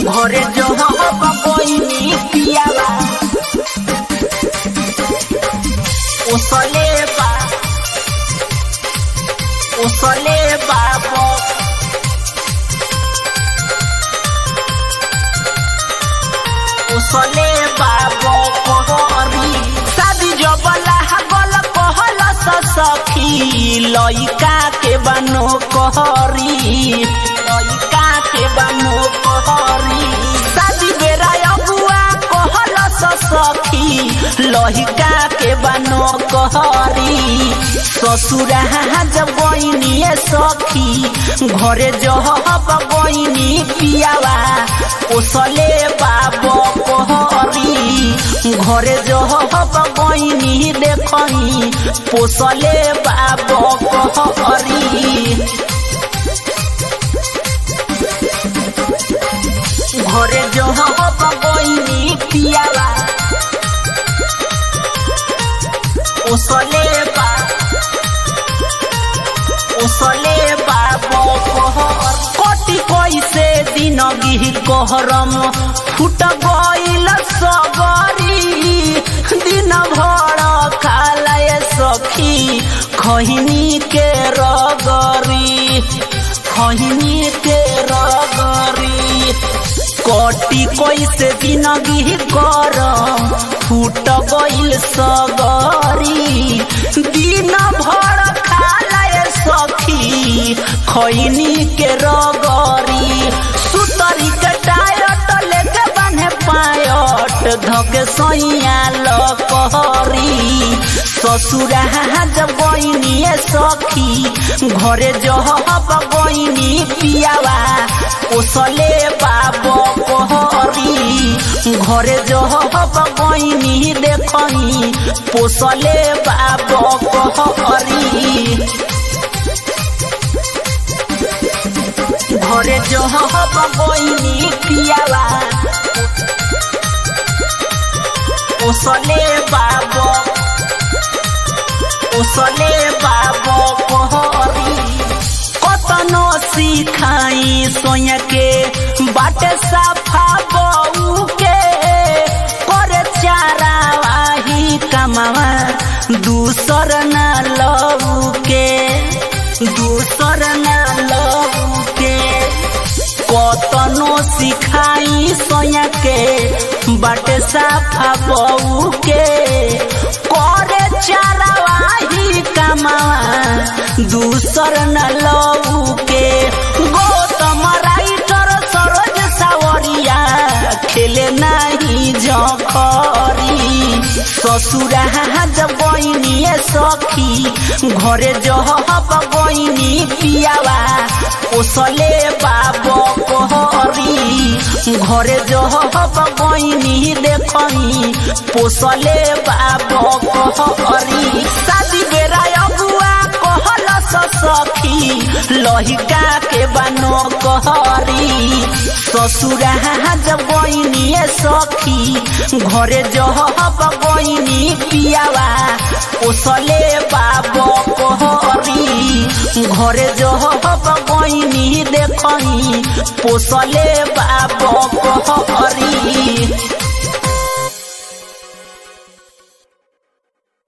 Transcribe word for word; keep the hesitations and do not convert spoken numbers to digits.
घरे जो बबोइनी पियावा उसले बा उसले बाबो उसले बाबो कोहरी शादी जो बला गल कहल सखी लइका के बनो कहरी लइका के बनो कहरी शादी बेरा अगुआ कहल सखी लइका के बनो कहरी ससुरा जब गईनी सखी घरे जब गईनी पियावा उसले बाबो कहरी घरे जब गईनी देखनी पोसले बाबो कहरी घरे जब गईनी पियावा उसले बा उसले बाबो कहर कोटि कैसे दिन गिही कहरम फुट गईल सगरी दिन भर खालाए सखी खहिनी के रगरी खहिनी के रगरी कोटि कैसे दिन गिही करम फुट गईल सगरी दिन भर खालाए सखी खैनी के रगरी सुतरी के टायट लेके बांधे पायट धके सैया लकहरी ससुरा जब गईनी सखी घरे जब गईनी पियावा उसले बाबो कहरी घरे जब गईनी देखनी पोसले बाबो कहरी घरे जब गईनी पियावा उसले बाबो उसले बाबो कहरी कतनो सिखाई सोया के बाटे साफा बऊ के करे चारा वाही कमावा दूसर न लऊ के दूसर न लऊ के कतनो सिखाई सोया के बाटे साफा बऊ के करे चारा वाही कमावा दूसर न लऊ के गौतम राइटर सरोज सावरिया खेले नहीं झखरी ससुरा जब गईनी सखी घरे जब गईनी पियावा उसले बाबो कहरी घरे जब गईनी देखनी पोसले बाबो कहरी शादी बेरा अगुआ कहल सखी लहिका के बनो कहरी ससुरा जब गईनी सखी घरे जब गईनी पियावा उसले बाबो कहरी घरे जब गईनी देखनी पोसले बाबो कहरी।